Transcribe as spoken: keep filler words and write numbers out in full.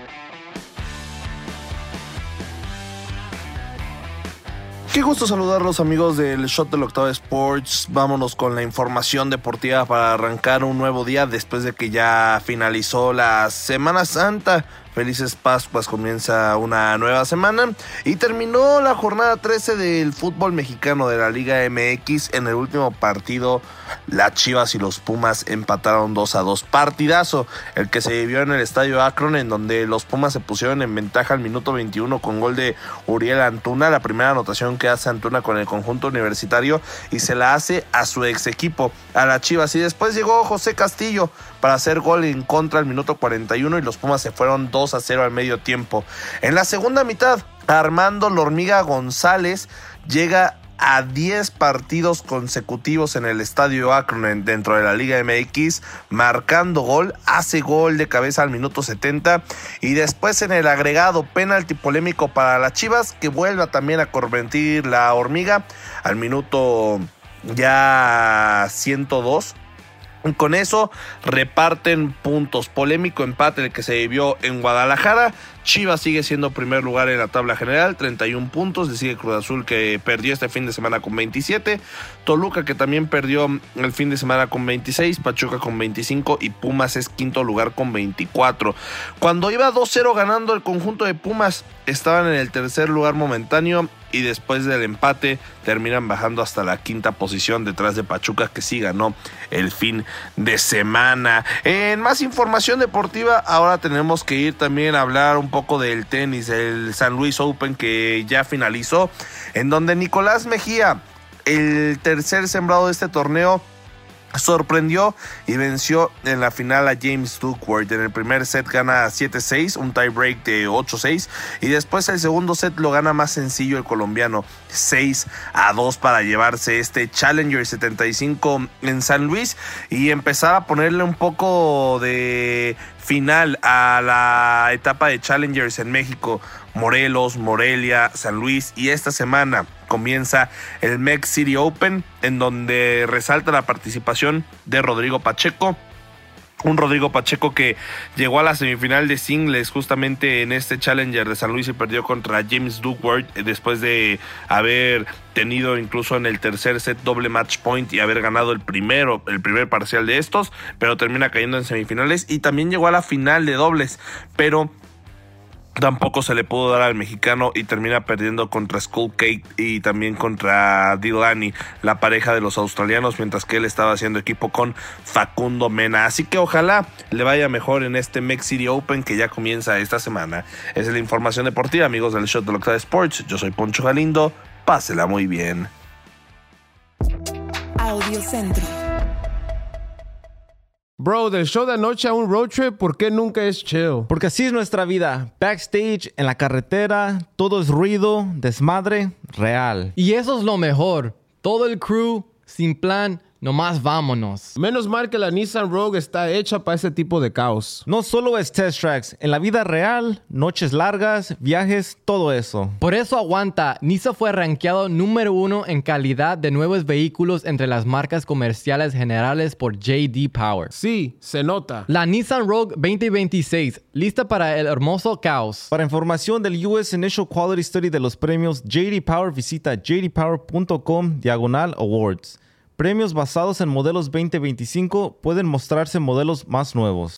Qué gusto saludarlos, amigos del Shot del Octavo Sports. Vámonos con la información deportiva para arrancar un nuevo día después de que ya finalizó la Semana Santa. Felices Pascuas, comienza una nueva semana y terminó la jornada trece del fútbol mexicano de la Liga M X. En el último partido, las Chivas y los Pumas empataron dos a dos. Partidazo el que se vivió en el estadio Akron, en donde los Pumas se pusieron en ventaja al minuto veintiuno con gol de Uriel Antuna, la primera anotación que hace Antuna con el conjunto universitario, y se la hace a su ex equipo, a las Chivas. Y después llegó José Castillo para hacer gol en contra al minuto cuarenta y uno y los Pumas se fueron dos a cero al medio tiempo. En la segunda mitad, Armando La Hormiga González llega a diez partidos consecutivos en el estadio Akron dentro de la Liga M X, marcando gol, hace gol de cabeza al minuto setenta y después en el agregado, penalti polémico para las Chivas, que vuelve también a convertir La Hormiga al minuto ya ciento dos. Con eso reparten puntos. Polémico empate el que se vivió en Guadalajara. Chivas sigue siendo primer lugar en la tabla general, treinta y uno puntos. Le sigue Cruz Azul, que perdió este fin de semana con veintisiete. Toluca, que también perdió el fin de semana con veintiséis. Pachuca con veinticinco y Pumas es quinto lugar con veinticuatro. Cuando iba dos cero ganando el conjunto de Pumas, estaban en el tercer lugar momentáneo y después del empate terminan bajando hasta la quinta posición detrás de Pachuca, que sí ganó el fin de semana. En más información deportiva, ahora tenemos que ir también a hablar un poco del tenis, el San Luis Open, que ya finalizó, en donde Nicolás Mejía, el tercer sembrado de este torneo, sorprendió y venció en la final a James Duckworth. En el primer set gana siete seis, un tie break de ocho seis, y después el segundo set lo gana más sencillo el colombiano, seis a dos, para llevarse este Challenger setenta y cinco en San Luis y empezar a ponerle un poco de final a la etapa de Challengers en México. Morelos, Morelia, San Luis, y esta semana comienza el Mex City Open, en donde resalta la participación de Rodrigo Pacheco. Un Rodrigo Pacheco que llegó a la semifinal de singles justamente en este Challenger de San Luis y perdió contra James Duckworth después de haber tenido incluso en el tercer set doble match point y haber ganado el primero, el primer parcial de estos, pero termina cayendo en semifinales. Y también llegó a la final de dobles, pero tampoco se le pudo dar al mexicano y termina perdiendo contra Skullcake y también contra Delaney, la pareja de los australianos, mientras que él estaba haciendo equipo con Facundo Mena. Así que ojalá le vaya mejor en este Mex City Open que ya comienza esta semana. Esa es la información deportiva, amigos del Shot del Octavo Sports. Yo soy Poncho Galindo. Pásela muy bien. Audio Centro. Bro, del show de anoche a un road trip, ¿por qué nunca es chill? Porque así es nuestra vida. Backstage, en la carretera, todo es ruido, desmadre, real. Y eso es lo mejor. Todo el crew, sin plan, nomás vámonos. Menos mal que la Nissan Rogue está hecha para ese tipo de caos. No solo es test tracks. En la vida real, noches largas, viajes, todo eso. Por eso aguanta. Nissan fue rankeado número uno en calidad de nuevos vehículos entre las marcas comerciales generales por J D Power. Sí, se nota. La Nissan Rogue veinte veintiséis, lista para el hermoso caos. Para información del U S Initial Quality Study de los premios J D Power, visita j d power punto com diagonal awards. Premios basados en modelos veinte veinticinco pueden mostrarse modelos más nuevos.